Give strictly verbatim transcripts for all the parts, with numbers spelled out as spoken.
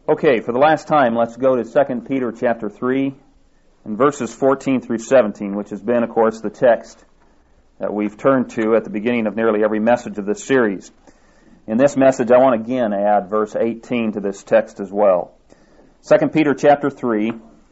Okay, for the last time, let's go to Second Peter chapter three and verses fourteen through seventeen, which has been, of course, the text that we've turned to at the beginning of nearly every message of this series. In this message, I want to again add verse eighteen to this text as well. Second Peter chapter three,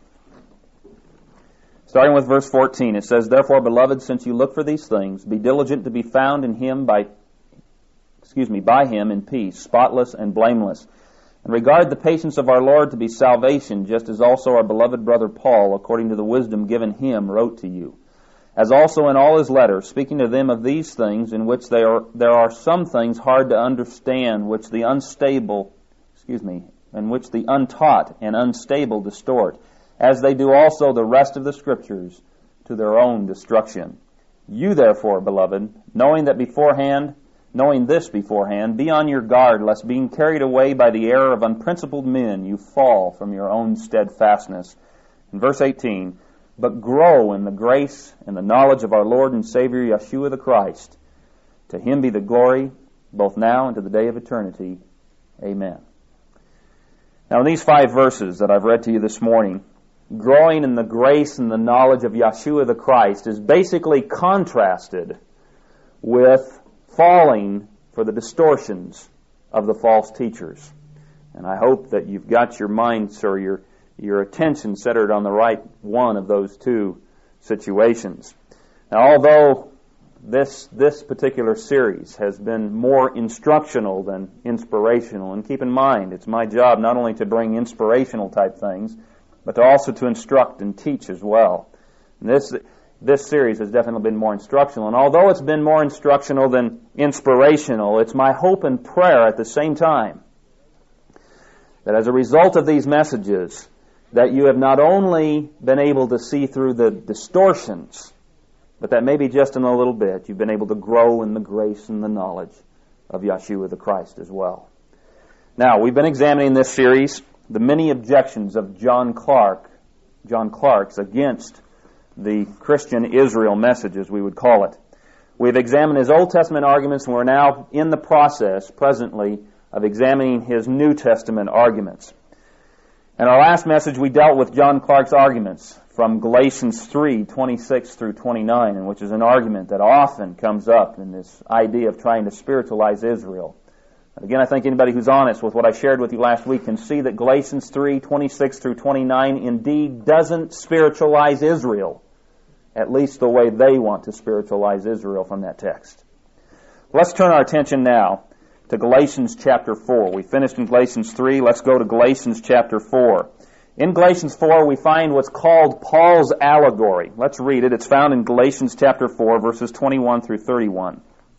starting with verse fourteen, it says, "Therefore, beloved, since you look for these things, be diligent to be found in him by, excuse me, by him in peace, spotless and blameless. And regard the patience of our Lord to be salvation, just as also our beloved brother Paul, according to the wisdom given him, wrote to you. As also in all his letters, speaking to them of these things, in which they are, there are some things hard to understand, which the unstable, excuse me, and which the untaught and unstable distort, as they do also the rest of the Scriptures, to their own destruction. You therefore, beloved, knowing that beforehand, knowing this beforehand, be on your guard, lest being carried away by the error of unprincipled men, you fall from your own steadfastness." In verse eighteen, "But grow in the grace and the knowledge of our Lord and Savior, Yeshua the Christ. To him be the glory, both now and to the day of eternity. Amen." Now in these five verses that I've read to you this morning, growing in the grace and the knowledge of Yeshua the Christ is basically contrasted with falling for the distortions of the false teachers. And I hope that you've got your minds or your, your attention centered on the right one of those two situations. Now, although this, this particular series has been more instructional than inspirational, and keep in mind, it's my job not only to bring inspirational type things, but to also to instruct and teach as well. And this This series has definitely been more instructional. And although it's been more instructional than inspirational, it's my hope and prayer at the same time that as a result of these messages, that you have not only been able to see through the distortions, but that maybe just in a little bit, you've been able to grow in the grace and the knowledge of Yeshua the Christ as well. Now, we've been examining this series, the many objections of John Clark, John Clark's against the Christian Israel message, as we would call it. We've examined his Old Testament arguments, and we're now in the process, presently, of examining his New Testament arguments. In our last message, we dealt with John Clark's arguments from Galatians three, twenty-six through twenty-nine, and which is an argument that often comes up in this idea of trying to spiritualize Israel. And again, I think anybody who's honest with what I shared with you last week can see that Galatians three, twenty-six through twenty-nine indeed doesn't spiritualize Israel, at least the way they want to spiritualize Israel from that text. Let's turn our attention now to Galatians chapter four. We finished in Galatians three. Let's go to Galatians chapter four. In Galatians four, we find what's called Paul's allegory. Let's read it. It's found in Galatians chapter four, verses twenty-one through thirty-one.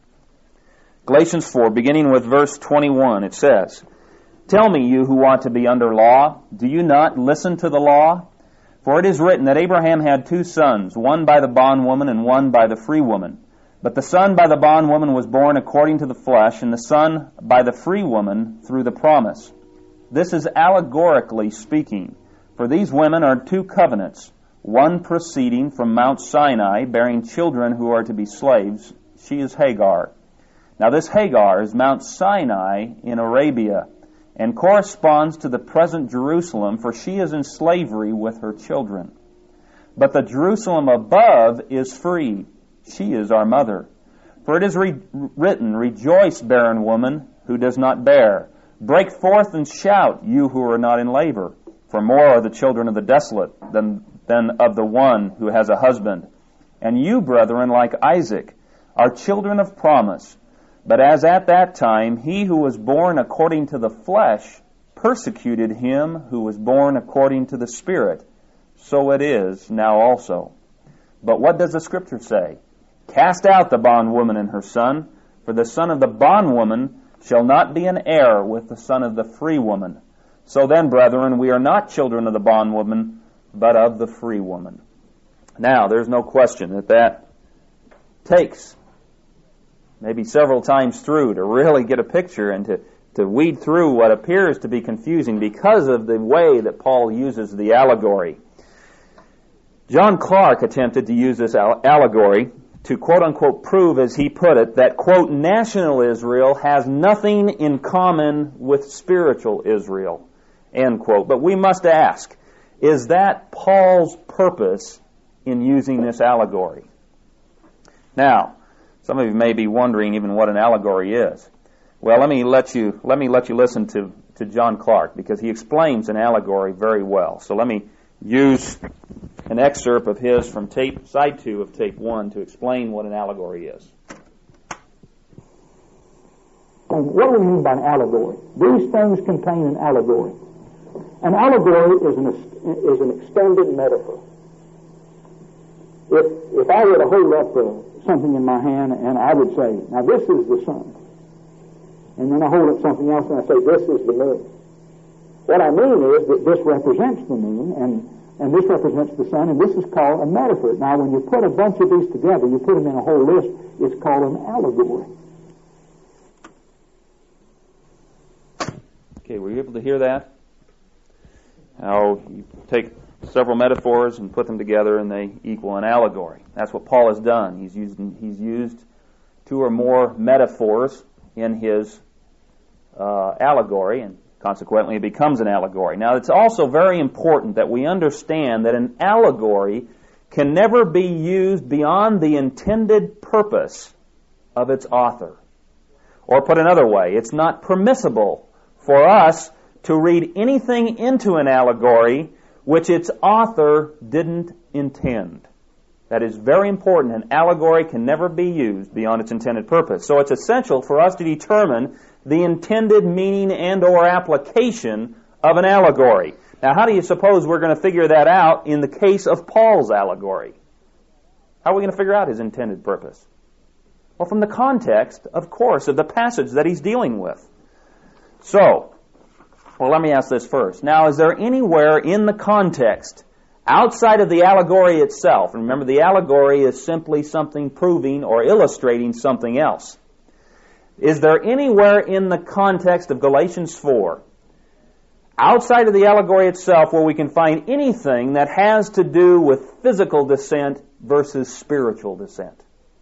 Galatians four, beginning with verse twenty-one, it says, "Tell me, you who want to be under law, do you not listen to the law? For it is written that Abraham had two sons, one by the bondwoman and one by the free woman. But the son by the bondwoman was born according to the flesh, and the son by the free woman through the promise. This is allegorically speaking, for these women are two covenants, one proceeding from Mount Sinai, bearing children who are to be slaves. She is Hagar. Now this Hagar is Mount Sinai in Arabia, and corresponds to the present Jerusalem, for she is in slavery with her children. But the Jerusalem above is free. She is our mother. For it is re- written, Rejoice, barren woman, who does not bear. Break forth and shout, you who are not in labor. For more are the children of the desolate than, than of the one who has a husband. And you, brethren, like Isaac, are children of promise. But as at that time he who was born according to the flesh persecuted him who was born according to the Spirit, so it is now also. But what does the Scripture say? Cast out the bondwoman and her son, for the son of the bondwoman shall not be an heir with the son of the free woman. So then, brethren, we are not children of the bondwoman, but of the free woman." Now, there's no question that that takes maybe several times through to really get a picture and to, to weed through what appears to be confusing because of the way that Paul uses the allegory. John Clark attempted to use this allegory to quote-unquote prove, as he put it, that, quote, national Israel has nothing in common with spiritual Israel. end quote. But we must ask, is that Paul's purpose in using this allegory? Now, some of you may be wondering even what an allegory is. Well, let me let you let me let you listen to, to John Clark, because he explains an allegory very well. So let me use an excerpt of his from tape side two of tape one to explain what an allegory is. And what do we mean by an allegory? These things contain an allegory. An allegory is an is an extended metaphor. If if I were to hold up uh, something in my hand and I would say, now this is the sun, and then I hold up something else and I say, this is the moon. What I mean is that this represents the moon, and, and this represents the sun, and this is called a metaphor. Now, when you put a bunch of these together, you put them in a whole list, it's called an allegory. Okay, were you able to hear that? How you take several metaphors and put them together and they equal an allegory. That's what Paul has done. He's used, he's used two or more metaphors in his uh, allegory, and consequently it becomes an allegory. Now, it's also very important that we understand that an allegory can never be used beyond the intended purpose of its author. Or put another way, it's not permissible for us to read anything into an allegory which its author didn't intend. That is very important. An allegory can never be used beyond its intended purpose. So it's essential for us to determine the intended meaning and or application of an allegory. Now, how do you suppose we're going to figure that out in the case of Paul's allegory? How are we going to figure out his intended purpose? Well, from the context, of course, of the passage that he's dealing with. So, well, let me ask this first. Now, is there anywhere in the context, outside of the allegory itself, and remember the allegory is simply something proving or illustrating something else, is there anywhere in the context of Galatians four, outside of the allegory itself, where we can find anything that has to do with physical descent versus spiritual descent?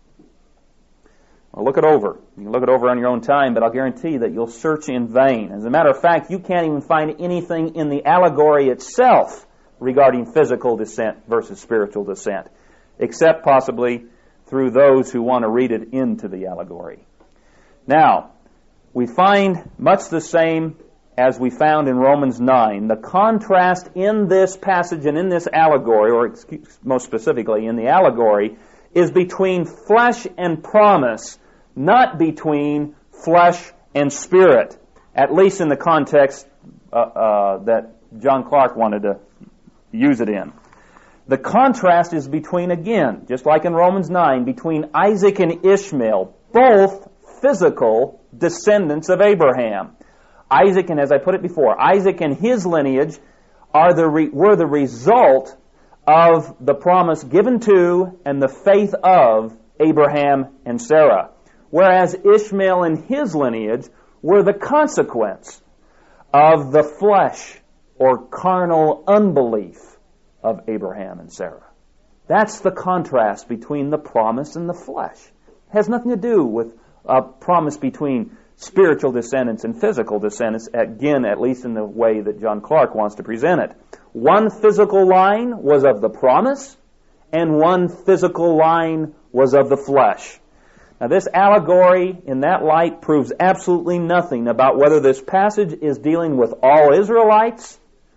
Well, look it over. You can look it over on your own time, but I'll guarantee that you'll search in vain. As a matter of fact, you can't even find anything in the allegory itself regarding physical descent versus spiritual descent, except possibly through those who want to read it into the allegory. Now, we find much the same as we found in Romans nine. The contrast in this passage and in this allegory, or excuse, most specifically in the allegory, is between flesh and promise, not between flesh and spirit, at least in the context uh, uh, that John Clark wanted to use it in. The contrast is between, again, just like in Romans nine, between Isaac and Ishmael, both physical descendants of Abraham. Isaac, and as I put it before, Isaac and his lineage are the re- were the result of the promise given to and the faith of Abraham and Sarah, whereas Ishmael and his lineage were the consequence of the flesh or carnal unbelief of Abraham and Sarah. That's the contrast between the promise and the flesh. It has nothing to do with a promise between spiritual descendants and physical descendants, again, at least in the way that John Clark wants to present it. One physical line was of the promise, and one physical line was of the flesh. Now, this allegory, in that light, proves absolutely nothing about whether this passage is dealing with all Israelites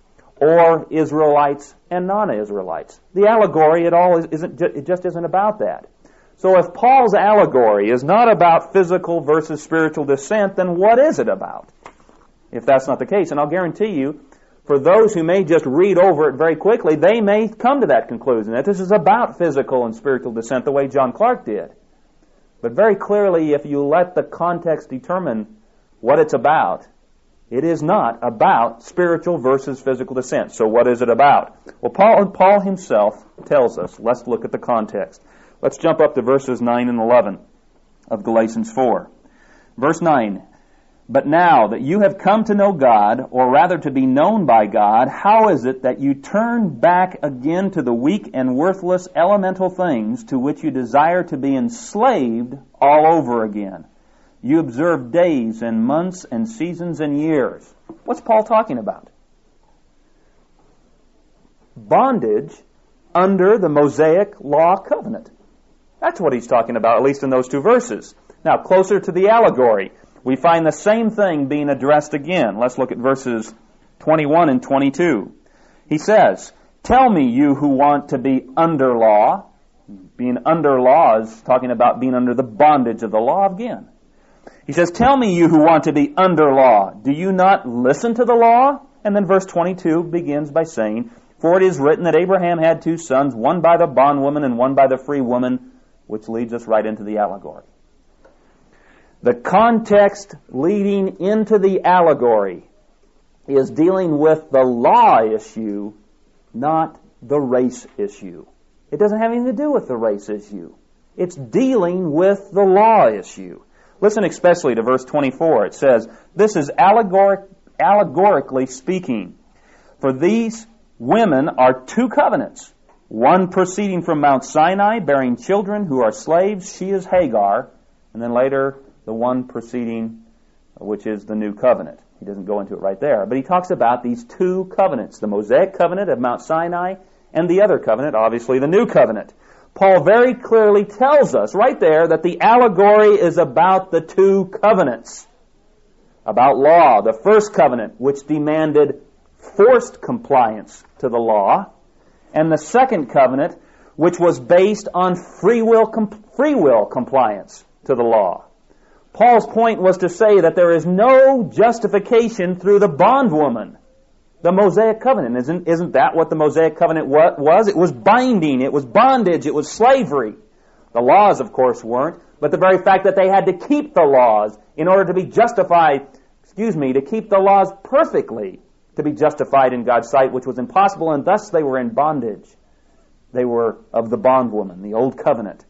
or Israelites and non-Israelites. The allegory at all isn't, it just isn't about that. So if Paul's allegory is not about physical versus spiritual descent, then what is it about? If that's not the case, and I'll guarantee you, for those who may just read over it very quickly, they may come to that conclusion, that this is about physical and spiritual descent the way John Clark did. But very clearly, if you let the context determine what it's about, it is not about spiritual versus physical descent. So what is it about? Well, Paul, Paul himself tells us. Let's look at the context. Let's jump up to verses nine and eleven of Galatians four. Verse nine, "But now that you have come to know God, or rather to be known by God, how is it that you turn back again to the weak and worthless elemental things to which you desire to be enslaved all over again? You observe days and months and seasons and years." What's Paul talking about? bondage under the Mosaic law covenant. That's what he's talking about, at least in those two verses. Now, closer to the allegory, we find the same thing being addressed again. Let's look at verses twenty-one and twenty-two. He says, "Tell me, you who want to be under law." Being under law is talking about being under the bondage of the law again. He says, "Tell me, you who want to be under law, do you not listen to the law?" And then verse twenty-two begins by saying, "For it is written that Abraham had two sons, one by the bondwoman and one by the free woman," which leads us right into the allegory. The context leading into the allegory is dealing with the law issue, not the race issue. It doesn't have anything to do with the race issue. It's dealing with the law issue. Listen especially to verse twenty-four. It says, "This is allegoric, allegorically speaking. For these women are two covenants, one proceeding from Mount Sinai, bearing children who are slaves. She is Hagar." And then later, the one proceeding, which is the new covenant. He doesn't go into it right there. But he talks about these two covenants, the Mosaic covenant of Mount Sinai and the other covenant, obviously the new covenant. Paul very clearly tells us right there that the allegory is about the two covenants. About law, the first covenant, which demanded forced compliance to the law, and the second covenant, which was based on free will, com- free will compliance to the law. Paul's point was to say that there is no justification through the bondwoman, the Mosaic covenant. Isn't, isn't that what the Mosaic covenant was? It was binding, it was bondage, it was slavery. The laws, of course, weren't, but the very fact that they had to keep the laws in order to be justified, excuse me, to keep the laws perfectly, to be justified in God's sight, which was impossible, and thus they were in bondage. They were of the bondwoman, the old covenant.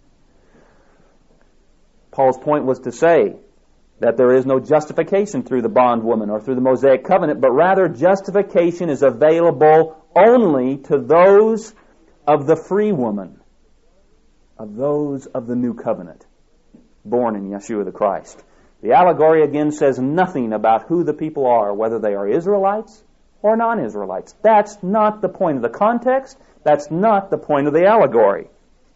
Paul's point was to say that there is no justification through the bondwoman or through the Mosaic covenant, but rather justification is available only to those of the free woman, of those of the new covenant, born in Yeshua the Christ. The allegory again says nothing about who the people are, whether they are Israelites or non-Israelites. That's not the point of the context. That's not the point of the allegory.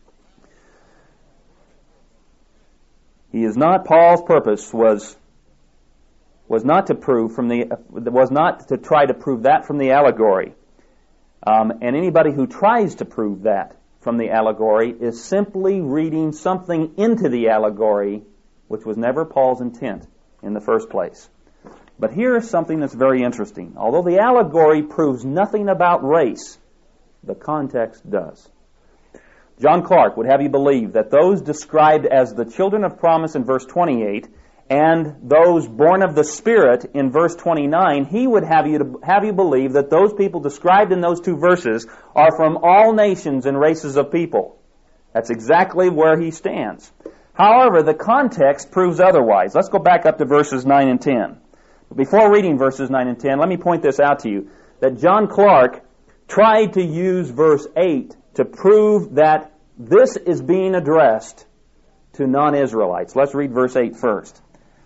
He is not, Paul's purpose was was not to prove from the was not to try to prove that from the allegory. Um, and anybody who tries to prove that from the allegory is simply reading something into the allegory, which was never Paul's intent in the first place. But here is something that's very interesting. Although the allegory proves nothing about race, the context does. John Clark would have you believe that those described as the children of promise in verse twenty-eight and those born of the Spirit in verse twenty-nine, he would have you to have you believe that those people described in those two verses are from all nations and races of people. That's exactly where he stands. However, the context proves otherwise. Let's go back up to verses nine and ten. Before reading verses nine and ten, let me point this out to you, that John Clark tried to use verse eight to prove that this is being addressed to non-Israelites. Let's read verse eight first.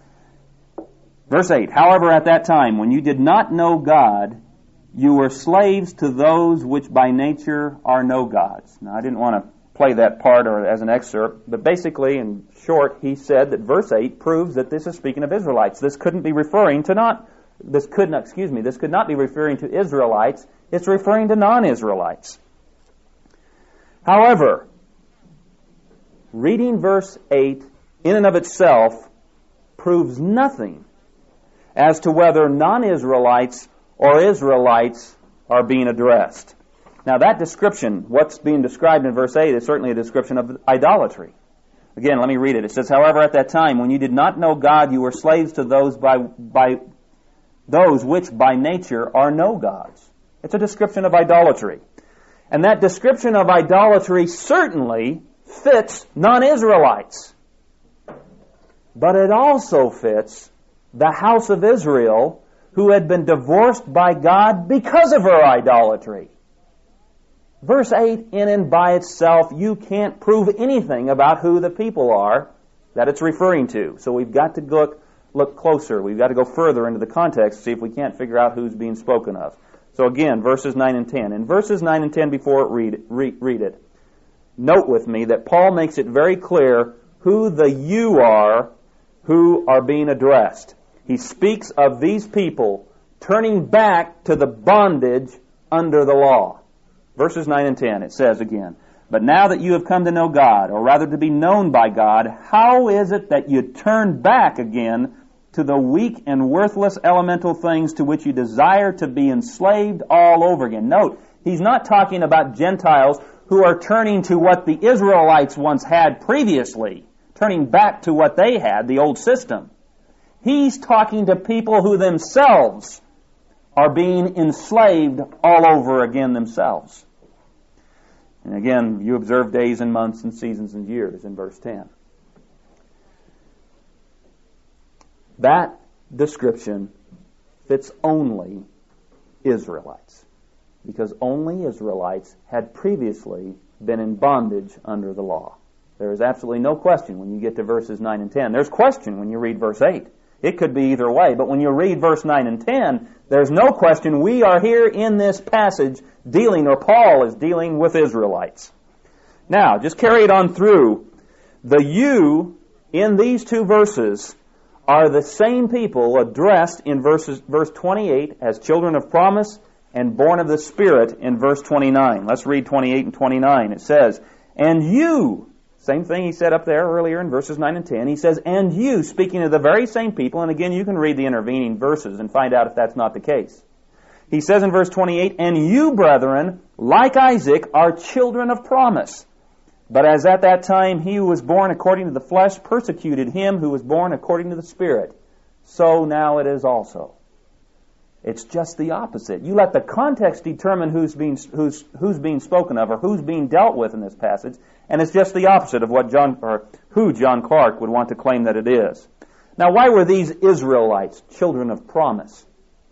Verse eight, "However, at that time, when you did not know God, you were slaves to those which by nature are no gods." Now, I didn't want to play that part or as an excerpt, but basically, in short, he said that verse eight proves that this is speaking of Israelites. This couldn't be referring to not, this could not, excuse me, this could not be referring to Israelites. It's referring to non-Israelites. However, reading verse eight in and of itself proves nothing as to whether non-Israelites or Israelites are being addressed. Now that description, what's being described in verse eight, is certainly a description of idolatry. Again, let me read it. It says, "However, at that time, when you did not know God, you were slaves to those by, by those which by nature are no gods." It's a description of idolatry. And that description of idolatry certainly fits non-Israelites. But it also fits the house of Israel, who had been divorced by God because of her idolatry. Verse eight, in and by itself, you can't prove anything about who the people are that it's referring to. So we've got to look, look closer. We've got to go further into the context to see if we can't figure out who's being spoken of. So again, verses nine and ten. In verses nine and ten, before it read, read, read it, note with me that Paul makes it very clear who the you are who are being addressed. He speaks of these people turning back to the bondage under the law. Verses nine and ten, it says again, "But now that you have come to know God, or rather to be known by God, how is it that you turn back again to the weak and worthless elemental things to which you desire to be enslaved all over again?" Note, he's not talking about Gentiles who are turning to what the Israelites once had previously, turning back to what they had, the old system. He's talking to people who themselves are being enslaved all over again themselves. And again, you observe days and months and seasons and years in verse ten. That description fits only Israelites, because only Israelites had previously been in bondage under the law. There is absolutely no question when you get to verses nine and ten. There's question when you read verse eight. It could be either way, but when you read verse nine and ten, there's no question we are here in this passage dealing, or Paul is dealing with Israelites. Now, just carry it on through. The you in these two verses are the same people addressed in verses, verse twenty-eight as children of promise and born of the Spirit in verse twenty-nine. Let's read twenty-eight and twenty-nine. It says, "And you," same thing he said up there earlier in verses nine and ten. He says, "And you," speaking of the very same people, and again you can read the intervening verses and find out if that's not the case. He says in verse twenty-eight, "And you, brethren, like Isaac, are children of promise. But as at that time he who was born according to the flesh persecuted him who was born according to the Spirit, so now it is also." It's just the opposite. You let the context determine who's being, who's, who's being spoken of or who's being dealt with in this passage, and it's just the opposite of what John, or who John Clark would want to claim that it is. Now, why were these Israelites children of promise?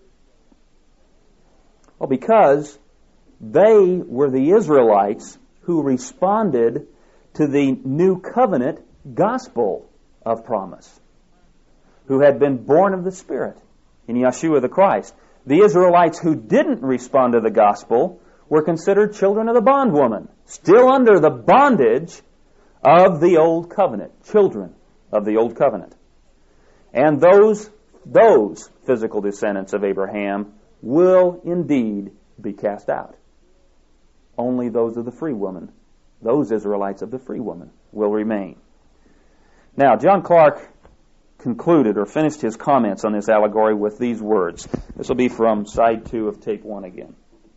Well, because they were the Israelites who responded to the new covenant gospel of promise, who had been born of the Spirit in Yeshua the Christ. The Israelites who didn't respond to the gospel were considered children of the bondwoman, still under the bondage of the old covenant, children of the old covenant. And those, those physical descendants of Abraham will indeed be cast out. Only those of the free woman, those Israelites of the free woman, will remain. Now, John Clark concluded or finished his comments on this allegory with these words. This will be from side two of tape one again.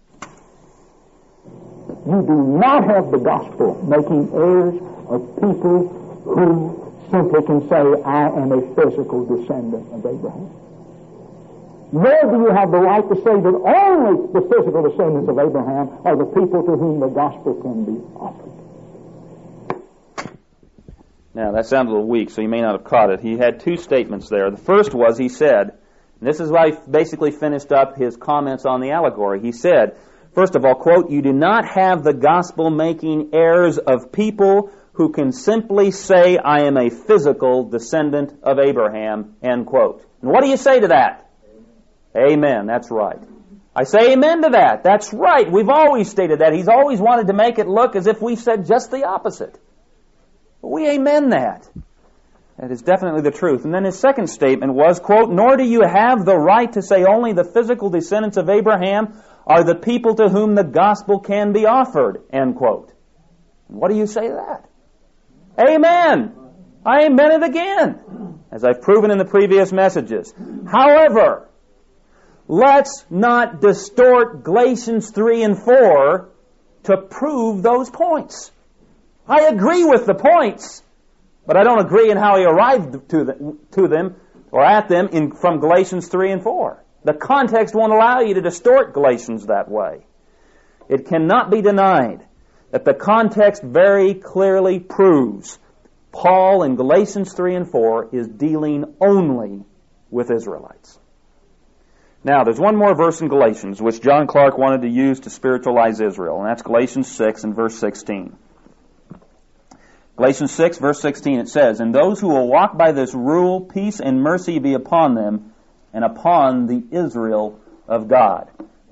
You do not have the gospel making heirs of people who simply can say, "I am a physical descendant of Abraham." Nor do you have the right to say that only the physical descendants of Abraham are the people to whom the gospel can be offered. Now, that sounds a little weak, so you may not have caught it. He had two statements there. The first was, he said, and this is why he basically finished up his comments on the allegory. He said, first of all, quote, "You do not have the gospel making heirs of people who can simply say, 'I am a physical descendant of Abraham,'" end quote. And what do you say to that? Amen. That's right. I say amen to that. That's right. We've always stated that. He's always wanted to make it look as if we said just the opposite. But we amen that. That is definitely the truth. And then his second statement was, quote, "Nor do you have the right to say only the physical descendants of Abraham are the people to whom the gospel can be offered," end quote. And what do you say to that? Amen. I amen it again, as I've proven in the previous messages. However, let's not distort Galatians three and four to prove those points. I agree with the points, but I don't agree in how he arrived to, the, to them or at them in, from Galatians three and four. The context won't allow you to distort Galatians that way. It cannot be denied that the context very clearly proves Paul in Galatians three and four is dealing only with Israelites. Now, there's one more verse in Galatians which John Clark wanted to use to spiritualize Israel, and that's Galatians six and verse sixteen. Galatians six, verse sixteen, it says, "And those who will walk by this rule, peace and mercy be upon them, and upon the Israel of God."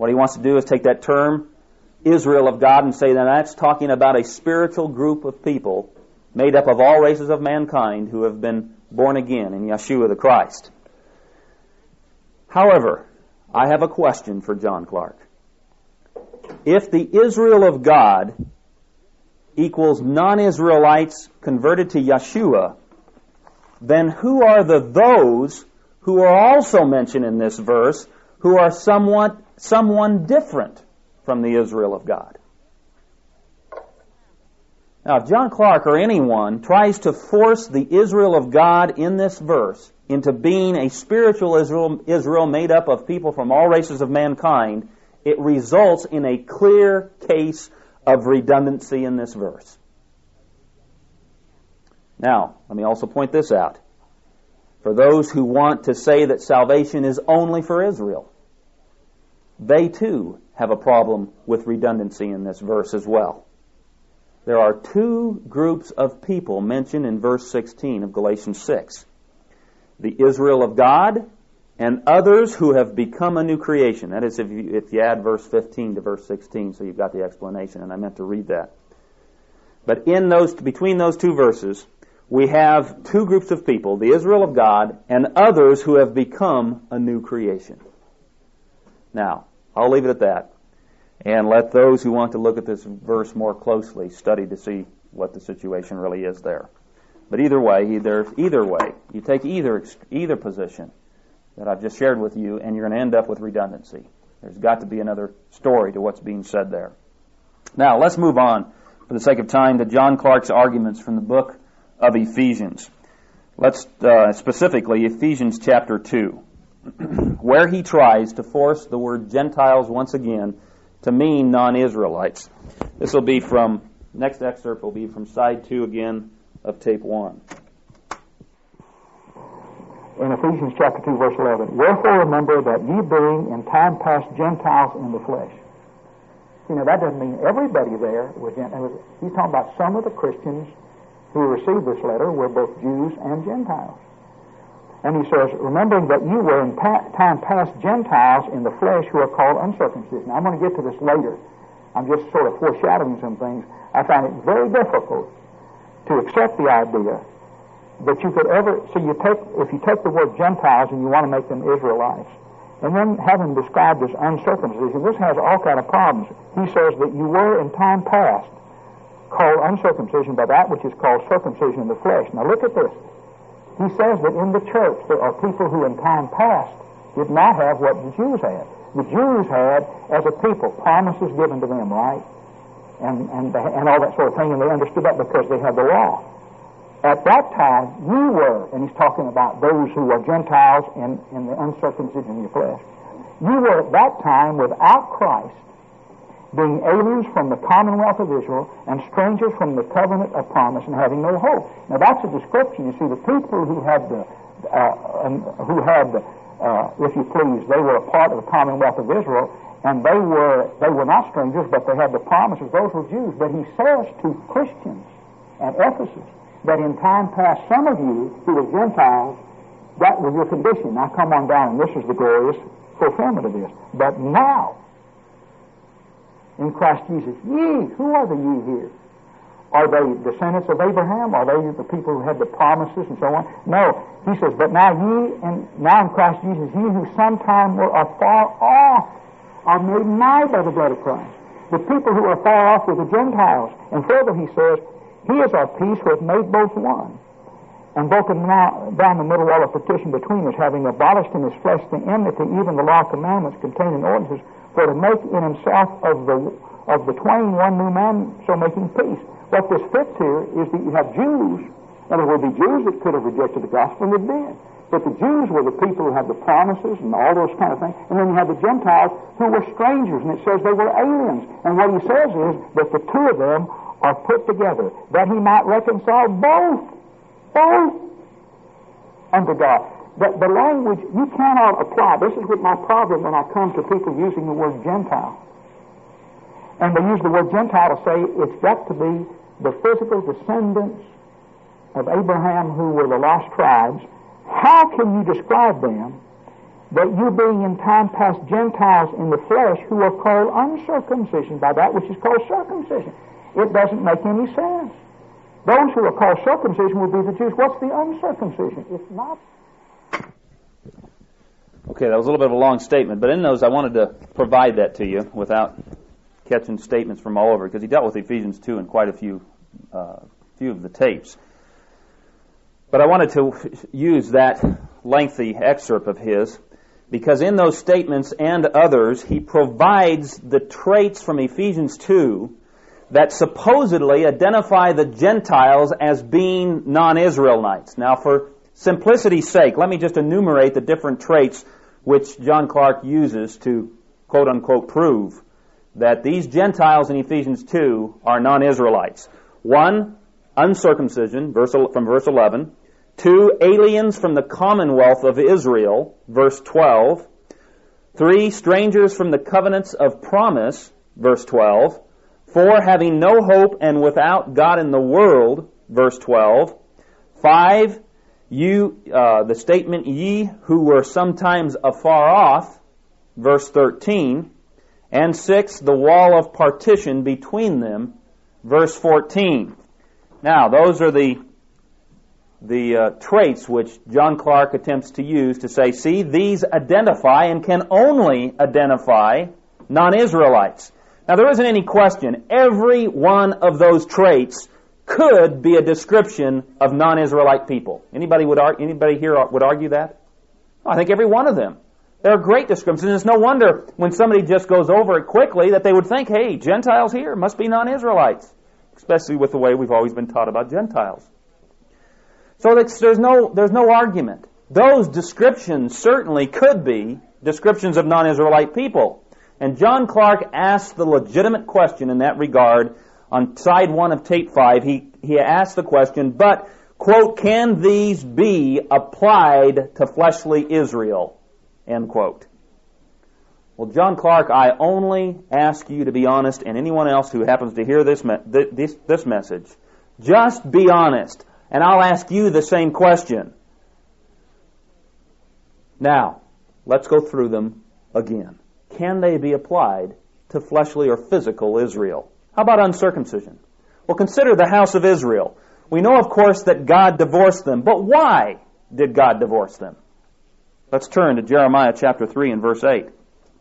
What he wants to do is take that term, Israel of God, and say that that's talking about a spiritual group of people made up of all races of mankind who have been born again in Yeshua the Christ. However, I have a question for John Clark. If the Israel of God equals non-Israelites converted to Yeshua, then who are the those who are also mentioned in this verse who are somewhat someone different from the Israel of God? Now, if John Clark or anyone tries to force the Israel of God in this verse into being a spiritual Israel, Israel made up of people from all races of mankind, it results in a clear case of redundancy in this verse. Now, let me also point this out. For those who want to say that salvation is only for Israel, they too have a problem with redundancy in this verse as well. There are two groups of people mentioned in verse sixteen of Galatians six. The Israel of God and others who have become a new creation. That is, if you, if you add verse fifteen to verse sixteen, so you've got the explanation, and I meant to read that. But in those, between those two verses, we have two groups of people, the Israel of God and others who have become a new creation. Now, I'll leave it at that, and let those who want to look at this verse more closely study to see what the situation really is there. But either way, either either way, you take either either position that I've just shared with you, and you're going to end up with redundancy. There's got to be another story to what's being said there. Now, let's move on, for the sake of time, to John Clark's arguments from the book of Ephesians. Let's uh, specifically Ephesians chapter two, where he tries to force the word Gentiles once again to mean non-Israelites. This will be from, next excerpt will be from side two again of tape one. In Ephesians chapter two, verse eleven, wherefore remember that ye being in time past Gentiles in the flesh. You know, that doesn't mean everybody there was Gentiles. He's talking about some of the Christians who received this letter were both Jews and Gentiles. And he says, remembering that you were in pa- time past Gentiles in the flesh who are called uncircumcision. Now, I'm going to get to this later. I'm just sort of foreshadowing some things. I find it very difficult to accept the idea that you could ever, so you take, if you take the word Gentiles and you want to make them Israelites, and then have them described as uncircumcision, this has all kind of problems. He says that you were in time past called uncircumcision by that which is called circumcision in the flesh. Now look at this. He says that in the church there are people who in time past did not have what the Jews had. The Jews had, as a people, promises given to them, right? And and they, and all that sort of thing, and they understood that because they had the law. At that time, you were, and he's talking about those who are Gentiles in, in the uncircumcision in your flesh, you were at that time without Christ, being aliens from the commonwealth of Israel and strangers from the covenant of promise and having no hope. Now that's a description. You see, the people who had the, uh, um, who had, the, uh, if you please, they were a part of the commonwealth of Israel, and they were they were not strangers, but they had the promises. Those were Jews. But he says to Christians at Ephesus that in time past, some of you who were Gentiles, that was your condition. Now come on down, and this is the glorious fulfillment of this. But now, in Christ Jesus, ye, who are the ye here? Are they descendants of Abraham? Are they the people who had the promises and so on? No. He says, but now ye, and now in Christ Jesus, ye who sometime were afar off, are made nigh by the blood of Christ. The people who are far off were the Gentiles. And further he says, he is our peace who hath made both one, and broken down the middle wall of partition between us, having abolished in his flesh the enmity, even the law of commandments contained in ordinances, for to make in himself of the of the twain one new man, so making peace. What this fits here is that you have Jews, and there will be Jews that could have rejected the gospel and did. But the Jews were the people who had the promises and all those kind of things. And then you had the Gentiles who were strangers, and it says they were aliens. And what he says is that the two of them are put together, that he might reconcile both, both unto God. The, the language, you cannot apply. This is what my problem when I come to people using the word Gentile. And they use the word Gentile to say it's got to be the physical descendants of Abraham who were the lost tribes. How can you describe them But you being in time past Gentiles in the flesh who are called uncircumcision by that which is called circumcision. It doesn't make any sense. Those who are called circumcision will be the Jews. What's the uncircumcision? It's not. Okay, that was a little bit of a long statement, but in those I wanted to provide that to you without catching statements from all over, because he dealt with Ephesians two in quite a few, uh, few of the tapes. But I wanted to use that lengthy excerpt of his, because in those statements and others, he provides the traits from Ephesians two that supposedly identify the Gentiles as being non-Israelites. Now, for simplicity's sake, let me just enumerate the different traits which John Clark uses to, quote-unquote, prove that these Gentiles in Ephesians two are non-Israelites. One, uncircumcision, verse, from verse eleven. Two, aliens from the commonwealth of Israel, verse twelve. Three, strangers from the covenants of promise, verse twelve. Four, having no hope and without God in the world, verse twelve. Five, you, uh, the statement, ye who were sometimes afar off, verse thirteen. And six, the wall of partition between them, verse fourteen. Now, those are the the uh, traits which John Clark attempts to use to say, see, these identify and can only identify non-Israelites. Now, there isn't any question. Every one of those traits could be a description of non-Israelite people. Anybody would ar- anybody here would argue that? I think every one of them. They're great descriptions. And it's no wonder when somebody just goes over it quickly that they would think, hey, Gentiles here must be non-Israelites, especially with the way we've always been taught about Gentiles. So there's no, there's no argument. Those descriptions certainly could be descriptions of non-Israelite people. And John Clark asked the legitimate question in that regard on side one of tape five. He, he asked the question, but, quote, can these be applied to fleshly Israel? End quote. Well, John Clark, I only ask you to be honest, and anyone else who happens to hear this, me- this, this message, just be honest. And I'll ask you the same question. Now, let's go through them again. Can they be applied to fleshly or physical Israel? How about uncircumcision? Well, consider the house of Israel. We know, of course, that God divorced them. But why did God divorce them? Let's turn to Jeremiah chapter three and verse eight.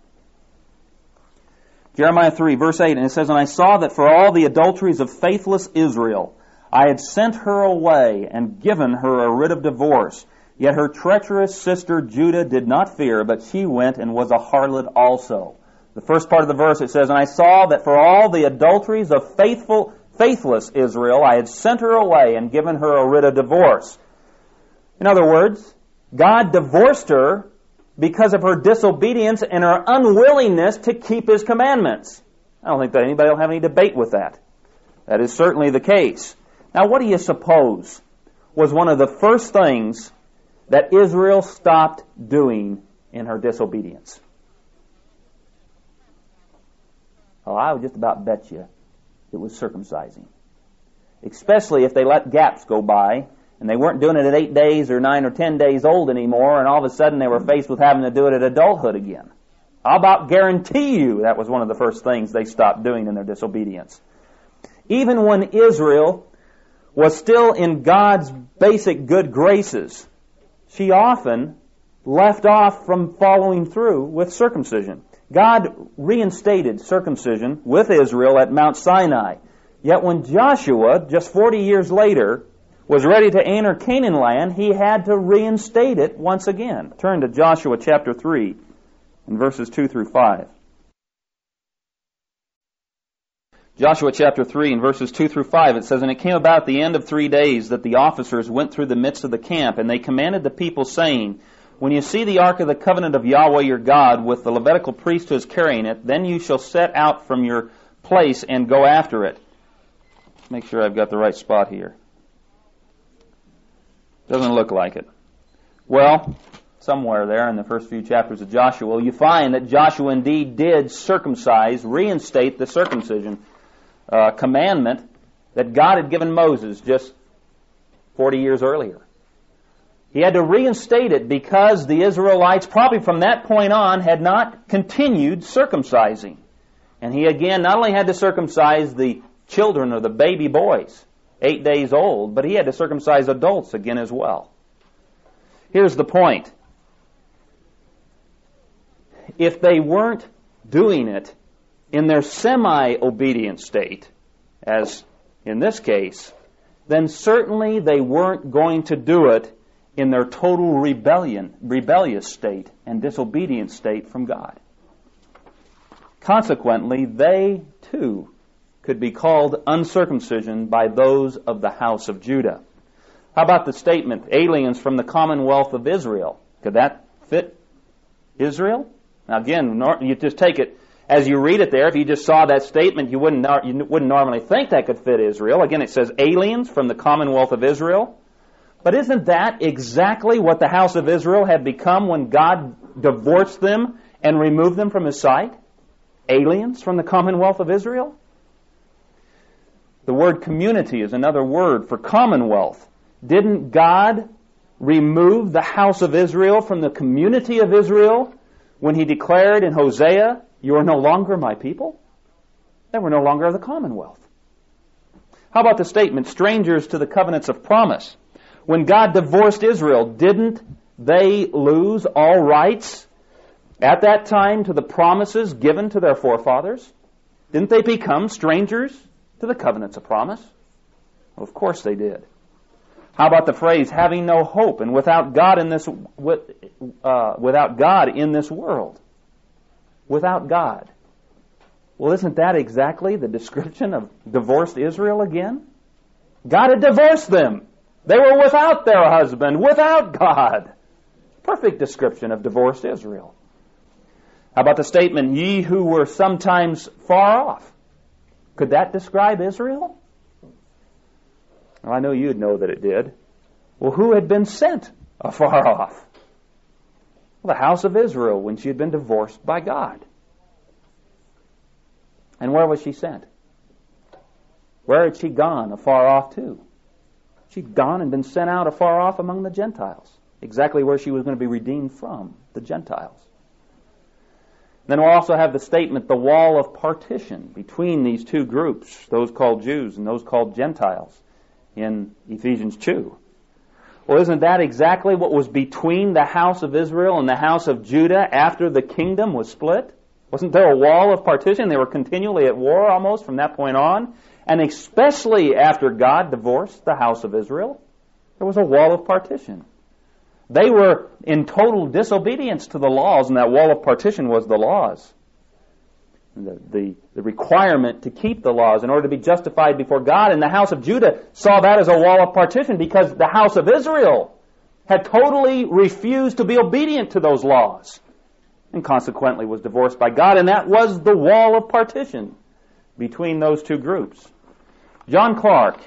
Jeremiah three, verse eight, and it says, and I saw that for all the adulteries of faithless Israel, I had sent her away and given her a writ of divorce. Yet her treacherous sister Judah did not fear, but she went and was a harlot also. The first part of the verse, it says, and I saw that for all the adulteries of faithful, faithless Israel, I had sent her away and given her a writ of divorce. In other words, God divorced her because of her disobedience and her unwillingness to keep His commandments. I don't think that anybody will have any debate with that. That is certainly the case. Now, what do you suppose was one of the first things that Israel stopped doing in her disobedience? Well, I would just about bet you it was circumcising. Especially if they let gaps go by and they weren't doing it at eight days or nine or ten days old anymore, and all of a sudden they were faced with having to do it at adulthood again. I'll about guarantee you that was one of the first things they stopped doing in their disobedience. Even when Israel was still in God's basic good graces, she often left off from following through with circumcision. God reinstated circumcision with Israel at Mount Sinai. Yet when Joshua, just forty years later, was ready to enter Canaan land, he had to reinstate it once again. Turn to Joshua chapter three and verses two through five. Joshua chapter three and verses two through five, it says, and it came about the end of three days that the officers went through the midst of the camp, and they commanded the people, saying, when you see the ark of the covenant of Yahweh your God with the Levitical priesthoods carrying it, then you shall set out from your place and go after it. Make sure I've got the right spot here. Doesn't look like it. Well, somewhere there in the first few chapters of Joshua, you find that Joshua indeed did circumcise, reinstate the circumcision uh, commandment that God had given Moses just forty years earlier. He had to reinstate it because the Israelites, probably from that point on, had not continued circumcising. And he again not only had to circumcise the children or the baby boys, eight days old, but he had to circumcise adults again as well. Here's the point. If they weren't doing it in their semi-obedient state, as in this case, then certainly they weren't going to do it in their total rebellion, rebellious state and disobedient state from God. Consequently, they too could be called uncircumcision by those of the house of Judah. How about the statement, aliens from the commonwealth of Israel? Could that fit Israel? Now again, you just take it as you read it there. If you just saw that statement, you wouldn't, you wouldn't normally think that could fit Israel. Again, it says aliens from the commonwealth of Israel. But isn't that exactly what the house of Israel had become when God divorced them and removed them from His sight? Aliens from the commonwealth of Israel? The word community is another word for commonwealth. Didn't God remove the house of Israel from the community of Israel when He declared in Hosea, "You are no longer my people"? They were no longer of the commonwealth. How about the statement, strangers to the covenants of promise? When God divorced Israel, didn't they lose all rights at that time to the promises given to their forefathers? Didn't they become strangers to the covenants of promise? Well, of course they did. How about the phrase, having no hope and without God in this uh, without God in this world? Without God. Well, isn't that exactly the description of divorced Israel again? God had divorced them. They were without their husband, without God. Perfect description of divorced Israel. How about the statement, ye who were sometimes far off? Could that describe Israel? Well, I know you'd know that it did. Well, who had been sent afar off? Well, the house of Israel when she had been divorced by God. And where was she sent? Where had she gone afar off to? She'd gone and been sent out afar off among the Gentiles. Exactly where she was going to be redeemed from, the Gentiles. Then we'll also have the statement, the wall of partition between these two groups, those called Jews and those called Gentiles, in Ephesians two. Well, isn't that exactly what was between the house of Israel and the house of Judah after the kingdom was split? Wasn't there a wall of partition? They were continually at war almost from that point on. And especially after God divorced the house of Israel, there was a wall of partition. They were in total disobedience to the laws, and that wall of partition was the laws. The, the, the requirement to keep the laws in order to be justified before God. And the house of Judah saw that as a wall of partition because the house of Israel had totally refused to be obedient to those laws and consequently was divorced by God. And that was the wall of partition between those two groups. John Clark,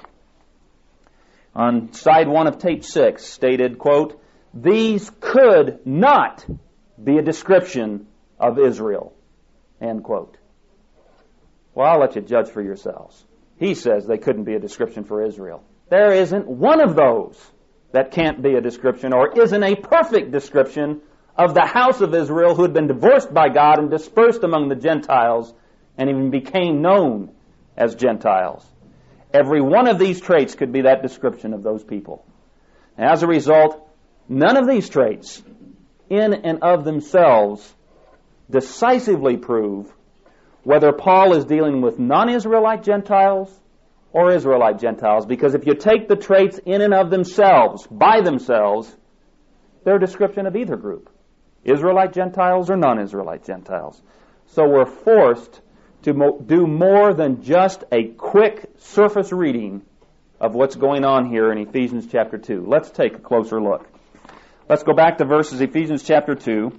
on side one of tape six, stated, quote, these could not be a description of Israel, end quote. Well, I'll let you judge for yourselves. He says they couldn't be a description for Israel. There isn't one of those that can't be a description or isn't a perfect description of the house of Israel who had been divorced by God and dispersed among the Gentiles and even became known as Gentiles. Every one of these traits could be that description of those people. And as a result, none of these traits in and of themselves decisively prove whether Paul is dealing with non-Israelite Gentiles or Israelite Gentiles, because if you take the traits in and of themselves, by themselves, they're a description of either group, Israelite Gentiles or non-Israelite Gentiles. So we're forced to mo- do more than just a quick surface reading of what's going on here in Ephesians chapter two. Let's take a closer look. Let's go back to verses Ephesians chapter two.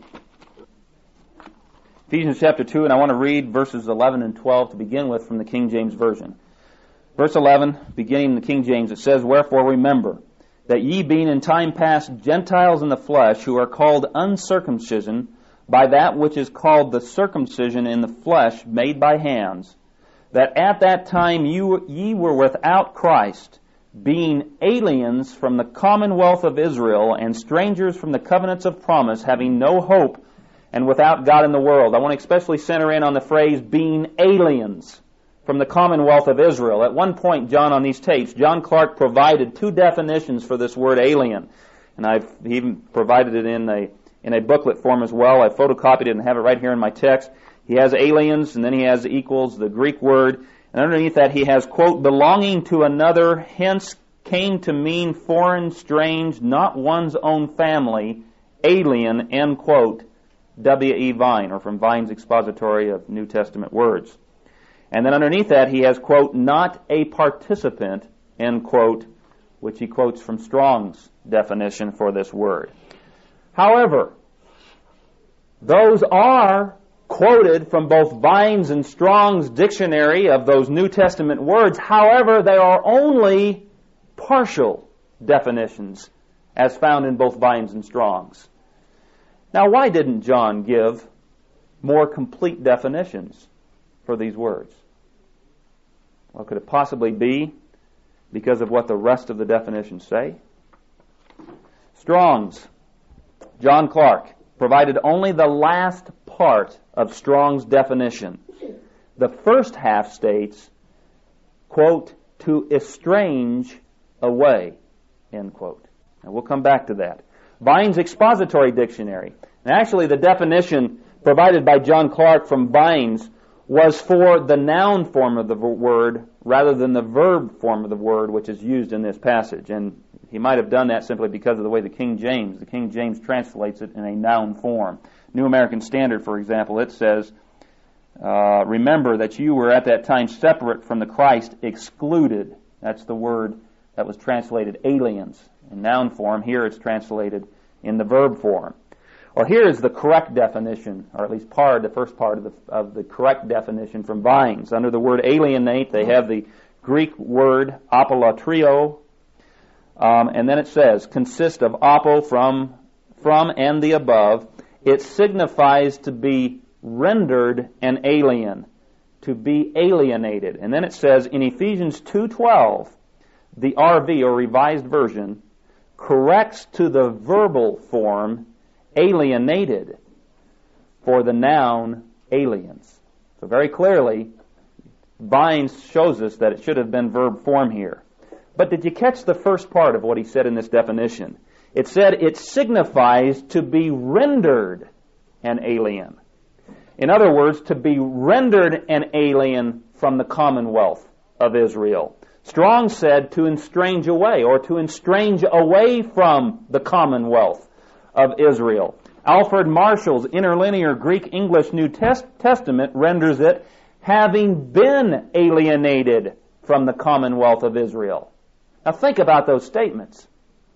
Ephesians chapter two, and I want to read verses eleven and twelve to begin with from the King James Version. Verse eleven, beginning in the King James, it says, wherefore remember that ye being in time past Gentiles in the flesh, who are called uncircumcision, by that which is called the circumcision in the flesh made by hands, that at that time you, ye were without Christ, being aliens from the commonwealth of Israel and strangers from the covenants of promise, having no hope and without God in the world. I want to especially center in on the phrase being aliens from the commonwealth of Israel. At one point, John, on these tapes, John Clark provided two definitions for this word alien. And I've even provided it in a in a booklet form as well. I photocopied it and have it right here in my text. He has aliens, and then he has equals, the Greek word. And underneath that he has, quote, belonging to another, hence came to mean foreign, strange, not one's own family, alien, end quote, W E. Vine, or from Vine's Expository of New Testament Words. And then underneath that he has, quote, not a participant, end quote, which he quotes from Strong's definition for this word. However, those are quoted from both Vine's and Strong's dictionary of those New Testament words. However, they are only partial definitions as found in both Vine's and Strong's. Now, why didn't John give more complete definitions for these words? Well, could it possibly be because of what the rest of the definitions say? Strong's, John Clark, provided only the last part of Strong's definition. The first half states, quote, to estrange away, end quote. And we'll come back to that. Vine's Expository Dictionary. And actually the definition provided by John Clark from Vine's was for the noun form of the word rather than the verb form of the word which is used in this passage. And he might have done that simply because of the way the King James, the King James translates it in a noun form. New American Standard, for example, it says, uh, remember that you were at that time separate from the Christ, excluded. That's the word that was translated aliens in noun form. Here it's translated in the verb form. Or here is the correct definition, or at least part, the first part of the, of the correct definition from Vine's. Under the word alienate, they have the Greek word apolatrio, um, and then it says, consist of apo, from, from and the above. It signifies to be rendered an alien, to be alienated. And then it says in Ephesians two twelve, the R V, or Revised Version, corrects to the verbal form alienated for the noun aliens. So very clearly, Vine shows us that it should have been verb form here. But did you catch the first part of what he said in this definition? It said it signifies to be rendered an alien. In other words, to be rendered an alien from the commonwealth of Israel. Strong said to estrange away, or to estrange away from the commonwealth of Israel. Alfred Marshall's Interlinear Greek-English New Test- Testament renders it having been alienated from the commonwealth of Israel. Now think about those statements.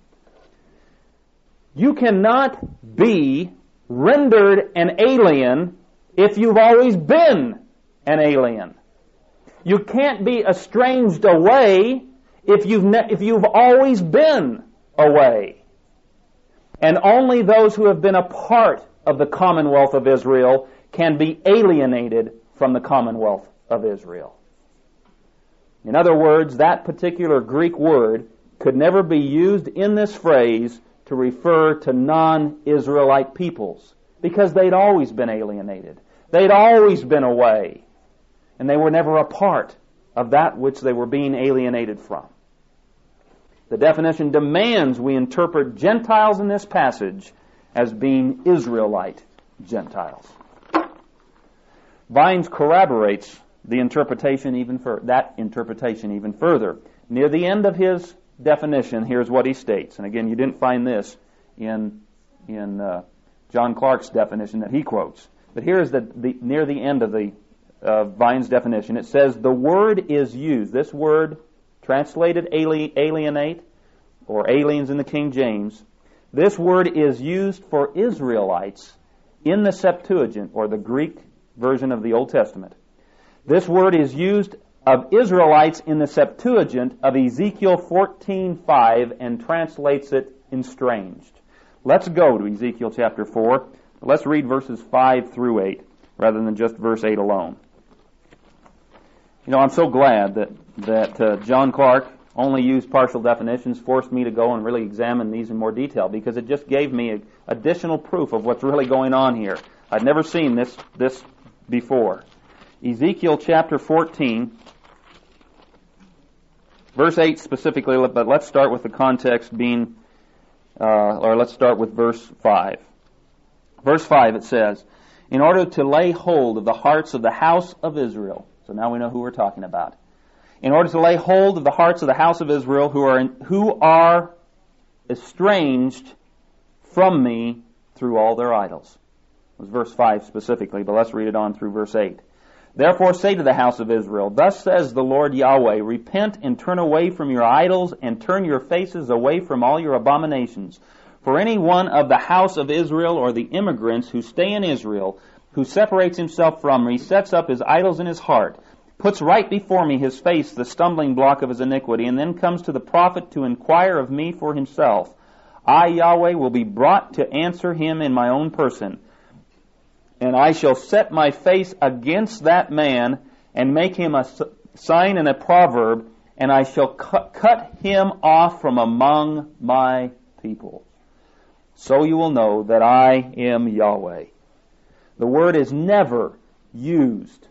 You cannot be rendered an alien if you've always been an alien. You can't be estranged away if you've ne- if you've always been away. And only those who have been a part of the commonwealth of Israel can be alienated from the commonwealth of Israel. In other words, that particular Greek word could never be used in this phrase to refer to non-Israelite peoples, because they'd always been alienated. They'd always been away, and they were never a part of that which they were being alienated from. The definition demands we interpret Gentiles in this passage as being Israelite Gentiles. Vines corroborates the interpretation even fur- that interpretation even further. Near the end of his definition, here's what he states. And again, you didn't find this in in uh, John Clark's definition that he quotes. But here is the, the near the end of the uh, Vine's definition. It says the word is used. This word, translated ali- alienate, or aliens in the King James, this word is used for Israelites in the Septuagint, or the Greek version of the Old Testament. This word is used of Israelites in the Septuagint of Ezekiel fourteen five and translates it estranged. Let's go to Ezekiel chapter four. Let's read verses five through eight rather than just verse eight alone. You know, I'm so glad that, that uh, John Clark only used partial definitions forced me to go and really examine these in more detail, because it just gave me a, additional proof of what's really going on here. I'd never seen this this before. Ezekiel chapter fourteen, verse eight specifically, but let's start with the context being, uh, or let's start with verse five. Verse five, it says, in order to lay hold of the hearts of the house of Israel. So now we know who we're talking about. In order to lay hold of the hearts of the house of Israel who are in, who are estranged from me through all their idols. It was verse five specifically, but let's read it on through verse eight. Therefore say to the house of Israel, thus says the Lord Yahweh, repent and turn away from your idols, and turn your faces away from all your abominations. For any one of the house of Israel or the immigrants who stay in Israel, who separates himself from me, sets up his idols in his heart, puts right before me his face the stumbling block of his iniquity, and then comes to the prophet to inquire of me for himself, I, Yahweh, will be brought to answer him in my own person. And I shall set my face against that man, and make him a sign and a proverb, and I shall cut, cut him off from among my people. So you will know that I am Yahweh. The word is never used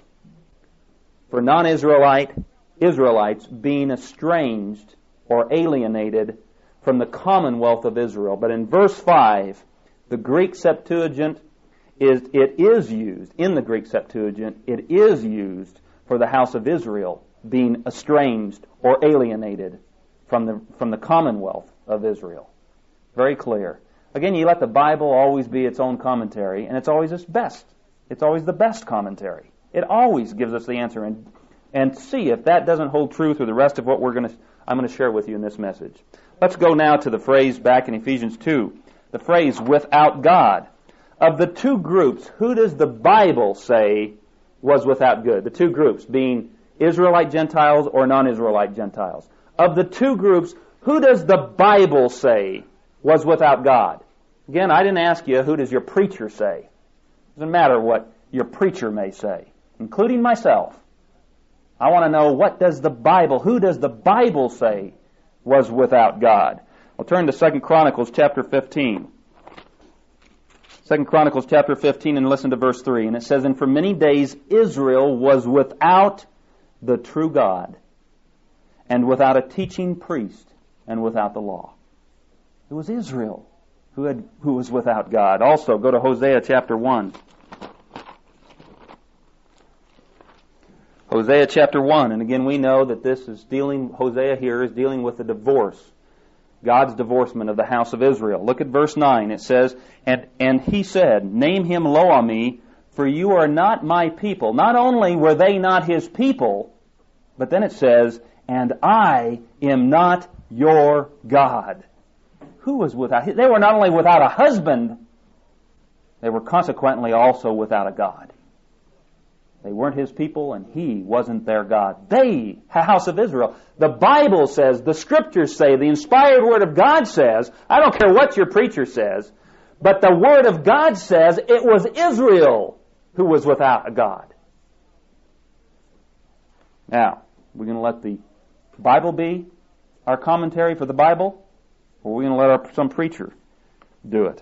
for non-Israelite Israelites being estranged or alienated from the commonwealth of Israel. But in verse five, the Greek Septuagint is it is used in the Greek Septuagint. It is used for the house of Israel being estranged or alienated from the from the commonwealth of Israel. Very clear. Again, you let the Bible always be its own commentary, and it's always its best. It's always the best commentary. It always gives us the answer, and and see if that doesn't hold true through the rest of what we're going to I'm going to share with you in this message. Let's go now to the phrase back in Ephesians two, the phrase without God. Of the two groups, who does the Bible say was without good? The two groups being Israelite Gentiles or non-Israelite Gentiles. Of the two groups, who does the Bible say was without God? Again, I didn't ask you, who does your preacher say? It doesn't matter what your preacher may say, including myself. I want to know, what does the Bible, who does the Bible say was without God? We'll turn to Second Chronicles chapter fifteen. Second Chronicles chapter fifteen, and listen to verse three. And it says, and for many days Israel was without the true God, and without a teaching priest, and without the law. It was Israel who had who was without God. Also, go to Hosea chapter one. Hosea chapter one, and again we know that this is dealing, Hosea here is dealing with the divorce, God's divorcement of the house of Israel. Look at verse nine. It says, and, and he said, name him Lo-Ammi, for you are not my people. Not only were they not his people, but then it says, and I am not your God. Who was without? They were not only without a husband, they were consequently also without a God. They weren't his people, and he wasn't their God. They, the house of Israel. The Bible says, the Scriptures say, the inspired Word of God says, I don't care what your preacher says, but the Word of God says it was Israel who was without a God. Now, we're going to let the Bible be our commentary for the Bible, or we're going to let our, some preacher do it.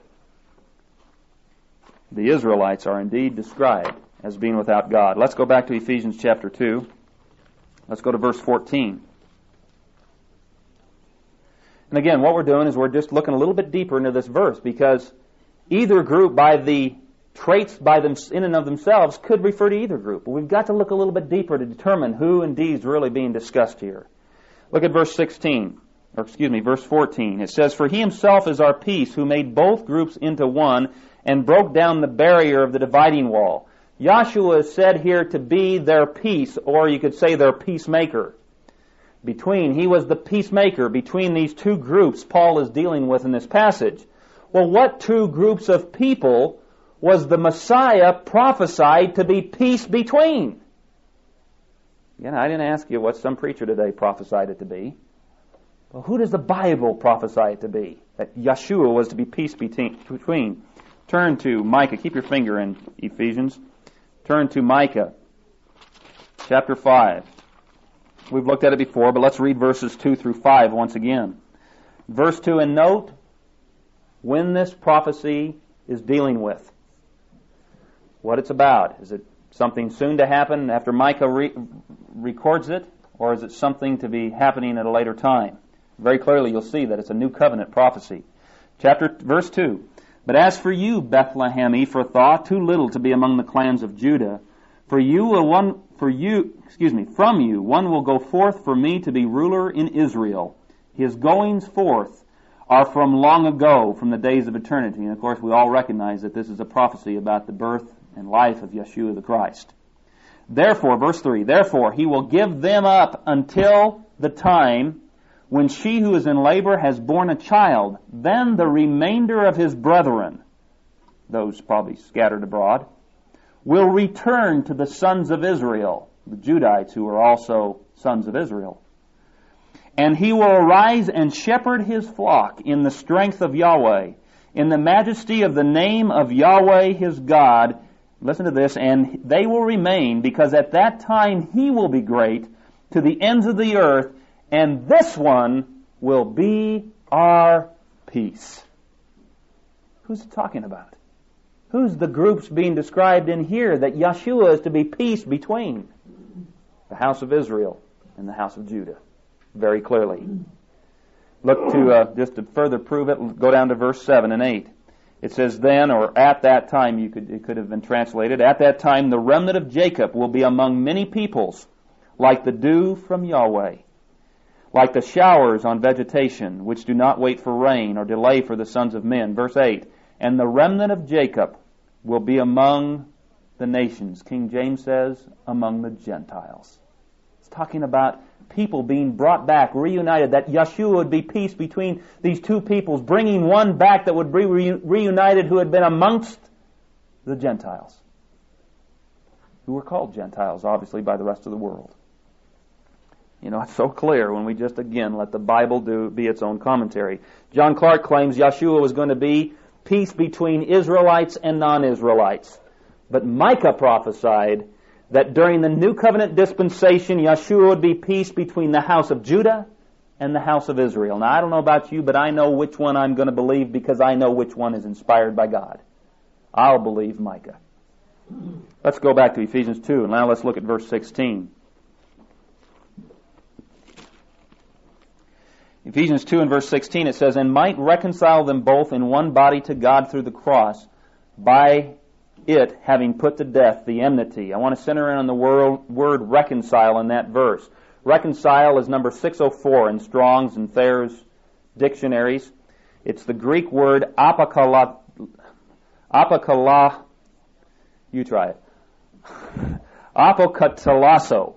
The Israelites are indeed described as being without God. Let's go back to Ephesians chapter two. Let's go to verse fourteen. And again, what we're doing is we're just looking a little bit deeper into this verse, because either group, by the traits by them in and of themselves, could refer to either group. But we've got to look a little bit deeper to determine who indeed is really being discussed here. Look at verse sixteen, or excuse me, verse fourteen. It says, for he himself is our peace, who made both groups into one, and broke down the barrier of the dividing wall. Yahshua is said here to be their peace, or you could say their peacemaker. Between, he was the peacemaker between these two groups Paul is dealing with in this passage. Well, what two groups of people was the Messiah prophesied to be peace between? Again, I didn't ask you what some preacher today prophesied it to be. Well, who does the Bible prophesy it to be? That Yeshua was to be peace between. Turn to Micah. Keep your finger in Ephesians. Turn to Micah chapter five. We've looked at it before, but let's read verses two through five once again. Verse two, and note when this prophecy is dealing with. What it's about. Is it something soon to happen after Micah re- records it, or is it something to be happening at a later time? Very clearly you'll see that it's a new covenant prophecy. Chapter verse two. But as for you, Bethlehem Ephrathah, too little to be among the clans of Judah, for you will one for you excuse me, from you one will go forth for me to be ruler in Israel. His goings forth are from long ago, from the days of eternity. And of course we all recognize that this is a prophecy about the birth and life of Yeshua the Christ. Therefore, verse three, therefore he will give them up until the time when she who is in labor has borne a child. Then the remainder of his brethren, those probably scattered abroad, will return to the sons of Israel, the Judites who are also sons of Israel. And he will arise and shepherd his flock in the strength of Yahweh, in the majesty of the name of Yahweh his God. Listen to this, and they will remain, because at that time he will be great to the ends of the earth, and this one will be our peace. Who's it talking about? Who's the groups being described in here that Yeshua is to be peace between? The house of Israel and the house of Judah. Very clearly. Look to, uh, just to further prove it, go down to verse seven and eight. It says, then, or at that time, you could, it could have been translated, at that time the remnant of Jacob will be among many peoples, like the dew from Yahweh, like the showers on vegetation, which do not wait for rain or delay for the sons of men. Verse eight, and the remnant of Jacob will be among the nations. King James says, among the Gentiles. It's talking about people being brought back, reunited, that Yeshua would be peace between these two peoples, bringing one back that would be re- reunited who had been amongst the Gentiles, who were called Gentiles, obviously, by the rest of the world. You know, it's so clear when we just, again, let the Bible do be its own commentary. John Clark claims Yeshua was going to be peace between Israelites and non-Israelites. But Micah prophesied that during the New Covenant dispensation, Yeshua would be peace between the house of Judah and the house of Israel. Now, I don't know about you, but I know which one I'm going to believe because I know which one is inspired by God. I'll believe Micah. Let's go back to Ephesians two, and now let's look at verse sixteen. Ephesians two and verse sixteen, it says, and might reconcile them both in one body to God through the cross, by it having put to death the enmity. I want to center in on the word, word reconcile in that verse. Reconcile is number six oh four in Strong's and Thayer's dictionaries. It's the Greek word apokala, apokala, you try it, apokatalasso.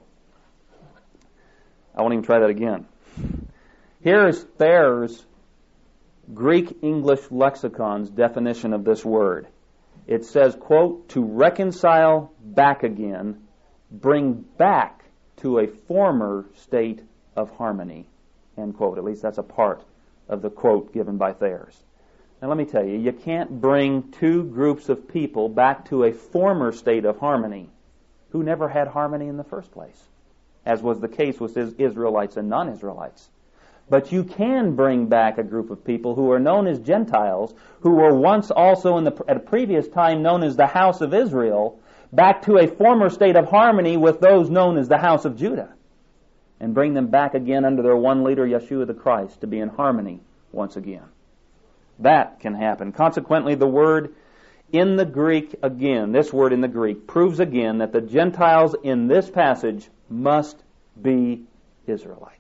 I won't even try that again. Here is Thayer's Greek-English lexicon's definition of this word. It says, quote, to reconcile back again, bring back to a former state of harmony, end quote. At least that's a part of the quote given by Thayer's. Now let me tell you, you can't bring two groups of people back to a former state of harmony who never had harmony in the first place, as was the case with Israelites and non-Israelites. But you can bring back a group of people who are known as Gentiles, who were once also in the, at a previous time known as the house of Israel, back to a former state of harmony with those known as the house of Judah, and bring them back again under their one leader, Yeshua the Christ, to be in harmony once again. That can happen. Consequently, the word in the Greek, again, this word in the Greek, proves again that the Gentiles in this passage must be Israelites.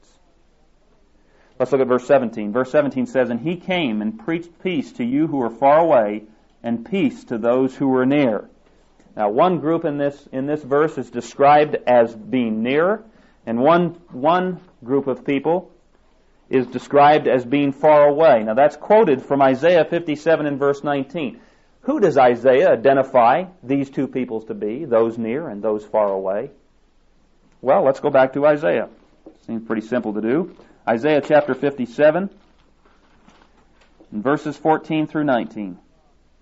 Let's look at verse seventeen. Verse seventeen says, and he came and preached peace to you who are far away, and peace to those who were near. Now, one group in this in this verse is described as being near, and one one group of people is described as being far away. Now, that's quoted from Isaiah fifty-seven and verse nineteen. Who does Isaiah identify these two peoples to be, those near and those far away? Well, let's go back to Isaiah. Seems pretty simple to do. Isaiah chapter fifty-seven, and verses fourteen through nineteen.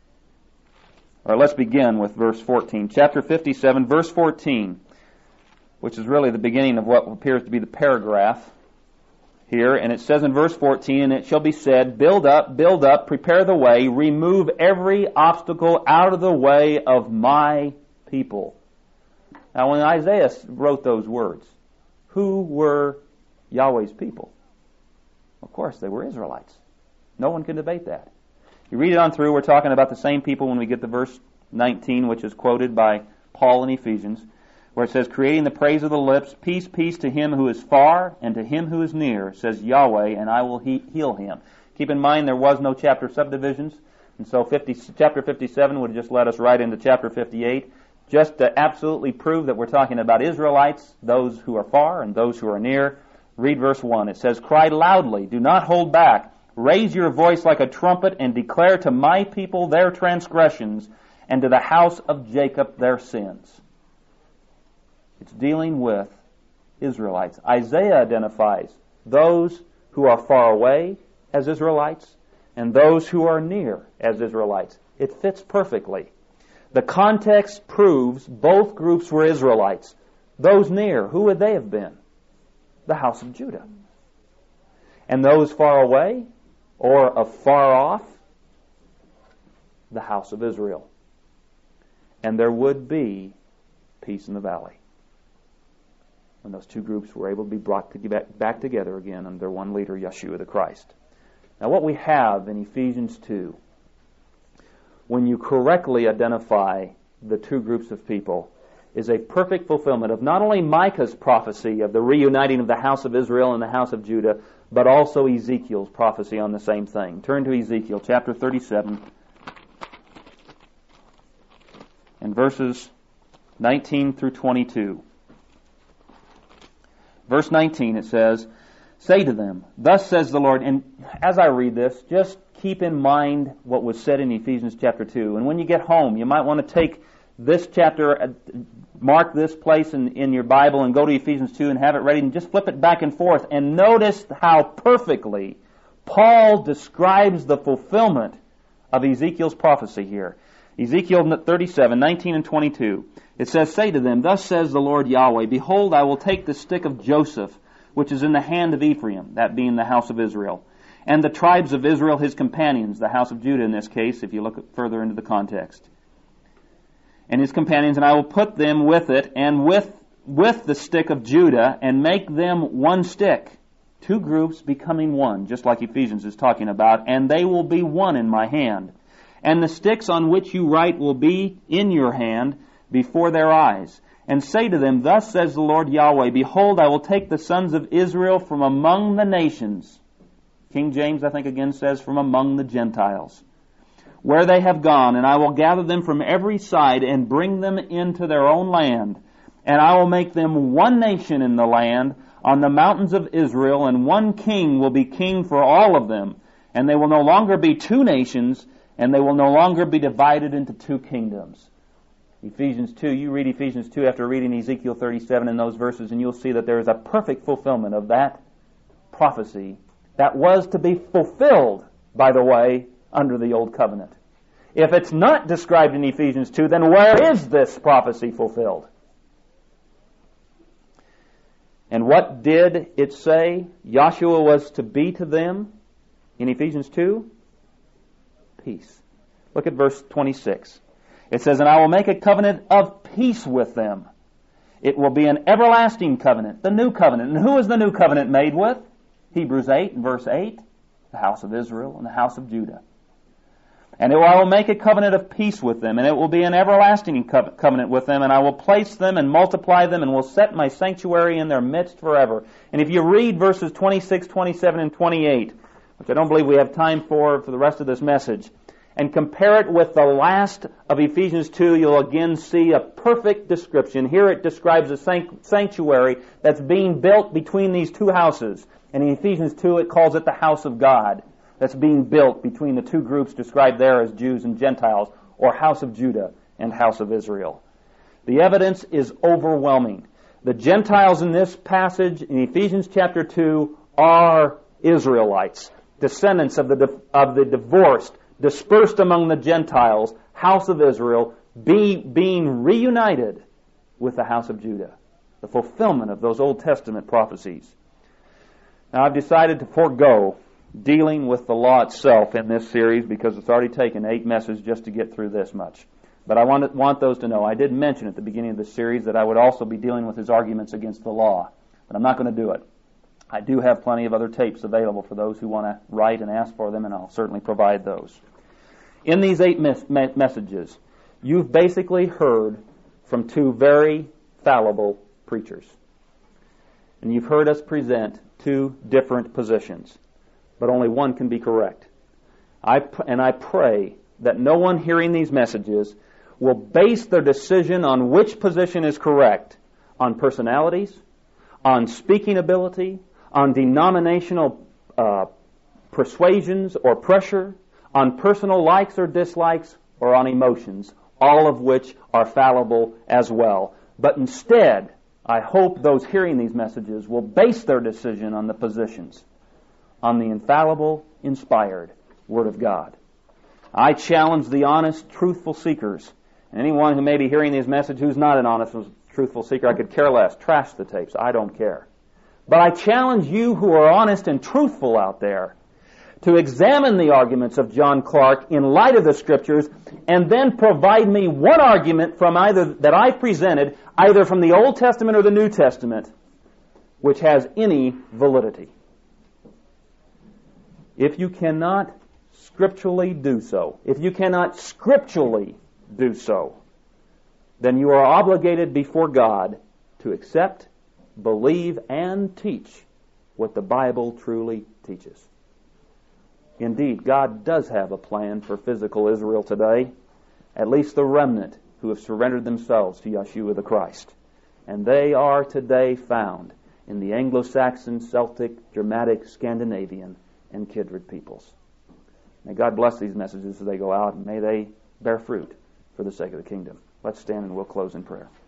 Or let's begin with verse fourteen. Chapter fifty-seven, verse fourteen. which is really the beginning of what appears to be the paragraph here. And it says in verse fourteen, "And it shall be said, build up, build up, prepare the way, remove every obstacle out of the way of my people." Now, when Isaiah wrote those words, who were Yahweh's people? Of course, they were Israelites. No one can debate that. You read it on through, we're talking about the same people when we get to verse nineteen, which is quoted by Paul in Ephesians, where it says, "Creating the praise of the lips, peace, peace to him who is far and to him who is near, says Yahweh, and I will he- heal him." Keep in mind there was no chapter subdivisions, and so fifty, chapter fifty-seven would just let us right into chapter fifty-eight, just to absolutely prove that we're talking about Israelites, those who are far and those who are near. Read verse one. It says, "Cry loudly, do not hold back. Raise your voice like a trumpet and declare to my people their transgressions and to the house of Jacob their sins." It's dealing with Israelites. Isaiah identifies those who are far away as Israelites and those who are near as Israelites. It fits perfectly. The context proves both groups were Israelites. Those near, who would they have been? The house of Judah. And those far away or afar off, the house of Israel. And there would be peace in the valley when those two groups were able to be brought to get back together again under one leader, Yeshua the Christ. Now what we have in Ephesians two, when you correctly identify the two groups of people, is a perfect fulfillment of not only Micah's prophecy of the reuniting of the house of Israel and the house of Judah, but also Ezekiel's prophecy on the same thing. Turn to Ezekiel chapter thirty-seven and verses nineteen through twenty-two. Verse nineteen, it says, "Say to them, thus says the Lord," and as I read this, just keep in mind what was said in Ephesians chapter two. And when you get home, you might want to take this chapter, mark this place in, in your Bible and go to Ephesians two and have it ready and just flip it back and forth and notice how perfectly Paul describes the fulfillment of Ezekiel's prophecy here. Ezekiel thirty-seven, nineteen and twenty-two. It says, "Say to them, thus says the Lord Yahweh, behold, I will take the stick of Joseph, which is in the hand of Ephraim," that being the house of Israel, "and the tribes of Israel his companions," the house of Judah in this case, if you look further into the context, "and his companions, and I will put them with it, and with with the stick of Judah, and make them one stick." Two groups becoming one, just like Ephesians is talking about, "and they will be one in my hand. And the sticks on which you write will be in your hand before their eyes. And say to them, thus says the Lord Yahweh, behold, I will take the sons of Israel from among the nations." King James, I think, again says, "from among the Gentiles, where they have gone, and I will gather them from every side and bring them into their own land. And I will make them one nation in the land on the mountains of Israel, and one king will be king for all of them. And they will no longer be two nations, and they will no longer be divided into two kingdoms." Ephesians two, you read Ephesians two after reading Ezekiel thirty-seven in those verses, and you'll see that there is a perfect fulfillment of that prophecy that was to be fulfilled, by the way, under the Old Covenant. If it's not described in Ephesians two, then where is this prophecy fulfilled? And what did it say Joshua was to be to them in Ephesians two? Peace. Look at verse twenty-six. It says, "And I will make a covenant of peace with them. It will be an everlasting covenant," the new covenant. And who is the new covenant made with? Hebrews eight, verse eight, the house of Israel and the house of Judah. "And it will, I will make a covenant of peace with them, and it will be an everlasting co- covenant with them, and I will place them and multiply them, and will set my sanctuary in their midst forever." And if you read verses twenty-six, twenty-seven, and twenty-eight, which I don't believe we have time for for the rest of this message, and compare it with the last of Ephesians two, you'll again see a perfect description. Here it describes a sanctuary that's being built between these two houses. And in Ephesians two, it calls it the house of God, that's being built between the two groups described there as Jews and Gentiles, or house of Judah and house of Israel. The evidence is overwhelming. The Gentiles in this passage in Ephesians chapter two are Israelites, descendants of the of the divorced, dispersed among the Gentiles, house of Israel, be, being reunited with the house of Judah. the fulfillment of those Old Testament prophecies. Now, I've decided to forego dealing with the law itself in this series because it's already taken eight messages just to get through this much. But I want, want those to know. I did mention at the beginning of the series that I would also be dealing with his arguments against the law, but I'm not going to do it. I do have plenty of other tapes available for those who want to write and ask for them, and I'll certainly provide those. In these eight mes- me- messages, you've basically heard from two very fallible preachers. And you've heard us present two different positions, but only one can be correct. I pr- and I pray that no one hearing these messages will base their decision on which position is correct on personalities, on speaking ability, on denominational uh, persuasions or pressure, on personal likes or dislikes, or on emotions, all of which are fallible as well. But instead, I hope those hearing these messages will base their decision on the positions, on the infallible, inspired Word of God. I challenge the honest, truthful seekers, and anyone who may be hearing these messages who's not an honest, truthful seeker, I could care less. Trash the tapes. I don't care. But I challenge you who are honest and truthful out there to examine the arguments of John Clark in light of the Scriptures and then provide me one argument from either that I've presented, either from the Old Testament or the New Testament, which has any validity. If you cannot scripturally do so, if you cannot scripturally do so, then you are obligated before God to accept, believe, and teach what the Bible truly teaches. Indeed, God does have a plan for physical Israel today, at least the remnant who have surrendered themselves to Yeshua the Christ. And they are today found in the Anglo-Saxon, Celtic, Germanic, Scandinavian, and kindred peoples. May God bless these messages as they go out, and may they bear fruit for the sake of the kingdom. Let's stand and we'll close in prayer.